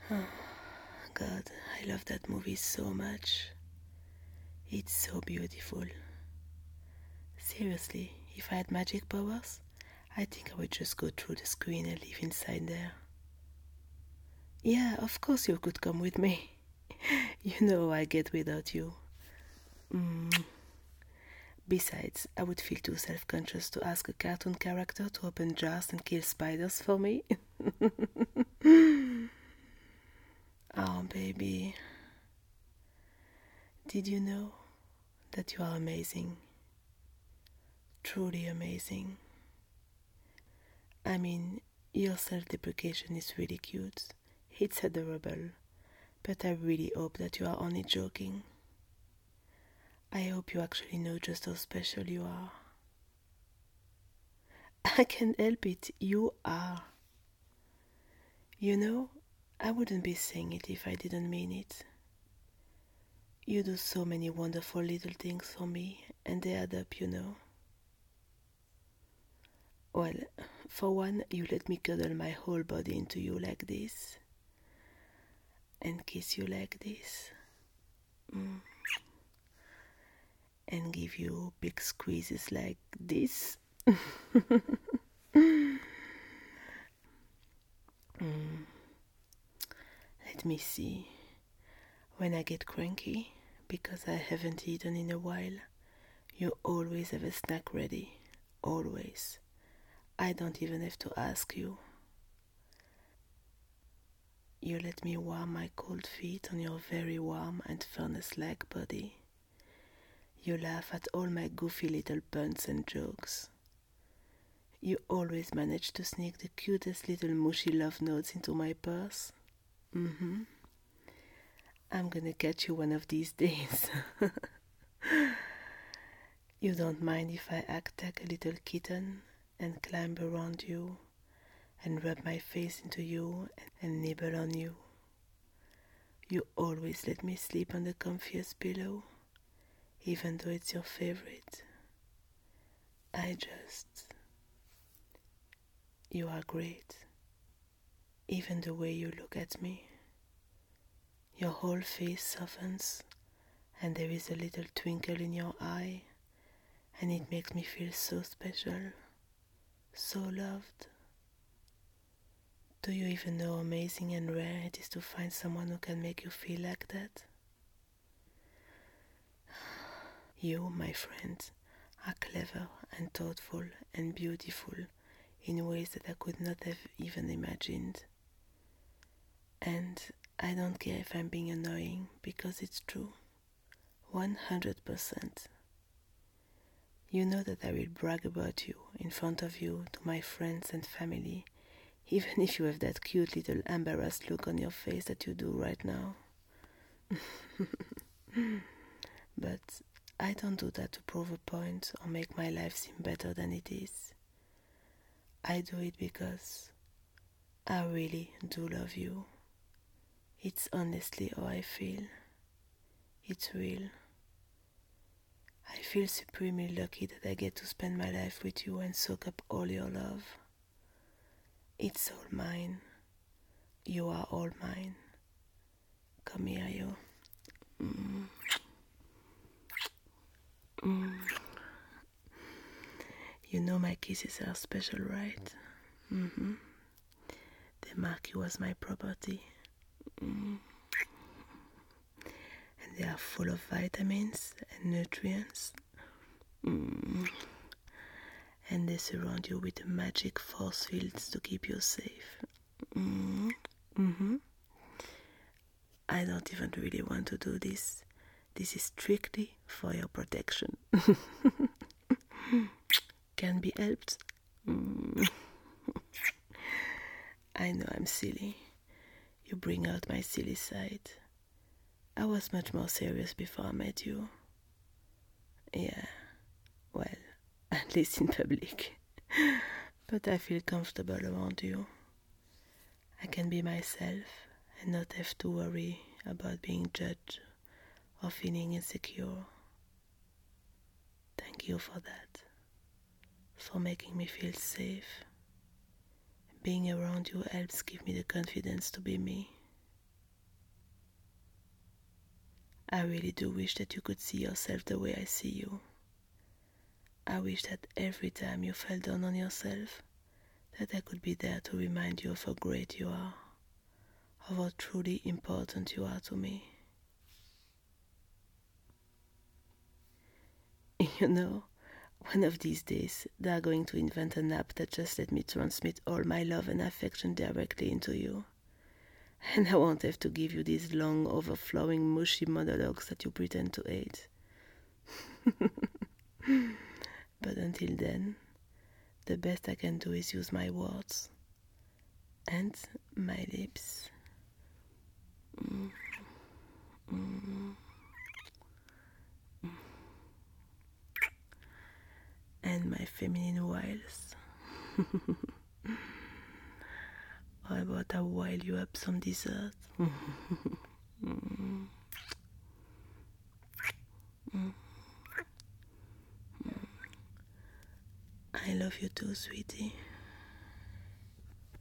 Oh, God, I love that movie so much. It's so beautiful. Seriously, if I had magic powers, I think I would just go through the screen and live inside there. Yeah, of course you could come with me. You know how I get without you. Besides, I would feel too self-conscious to ask a cartoon character to open jars and kill spiders for me. Oh, baby. Did you know that you are amazing? Truly amazing. I mean, your self-deprecation is really cute. It's adorable. But I really hope that you are only joking. I hope you actually know just how special you are. I can't help it. You are. You know, I wouldn't be saying it if I didn't mean it. You do so many wonderful little things for me, and they add up, you know. Well, for one, you let me cuddle my whole body into you like this, and kiss you like this, and give you big squeezes like this. Let me see. When I get cranky, because I haven't eaten in a while, you always have a snack ready. Always. I don't even have to ask you. You let me warm my cold feet on your very warm and furnace-like body. You laugh at all my goofy little puns and jokes. You always manage to sneak the cutest little mushy love notes into my purse. I'm gonna catch you one of these days. You don't mind if I act like a little kitten and climb around you and rub my face into you and nibble on you. You always let me sleep on the comfiest pillow, even though it's your favorite. You are great. Even the way you look at me. Your whole face softens, and there is a little twinkle in your eye, and it makes me feel so special, so loved. Do you even know how amazing and rare it is to find someone who can make you feel like that? You, my friend, are clever and thoughtful and beautiful in ways that I could not have even imagined. And I don't care if I'm being annoying, because it's true. 100%. You know that I will brag about you in front of you to my friends and family, even if you have that cute little embarrassed look on your face that you do right now. But I don't do that to prove a point or make my life seem better than it is. I do it because I really do love you. It's honestly how I feel. It's real. I feel supremely lucky that I get to spend my life with you and soak up all your love. It's all mine. You are all mine. Come here, you. You know my kisses are special, right? They mark you as my property. And they are full of vitamins and nutrients. And they surround you with magic force fields to keep you safe. I don't even really want to do this. This is strictly for your protection. Can be helped. I know I'm silly. You bring out my silly side. I was much more serious before I met you. Yeah, well, at least in public. But I feel comfortable around you. I can be myself and not have to worry about being judged or feeling insecure. Thank you for that. For making me feel safe. Being around you helps give me the confidence to be me. I really do wish that you could see yourself the way I see you. I wish that every time you fell down on yourself, that I could be there to remind you of how great you are, of how truly important you are to me. You know, one of these days, they are going to invent an app that just let me transmit all my love and affection directly into you. And I won't have to give you these long, overflowing, mushy monologues that you pretend to hate. But until then, the best I can do is use my words and my lips. Mm, mm, and my feminine wiles. How about I wile you up some dessert? Mm, mm. I love you too, sweetie.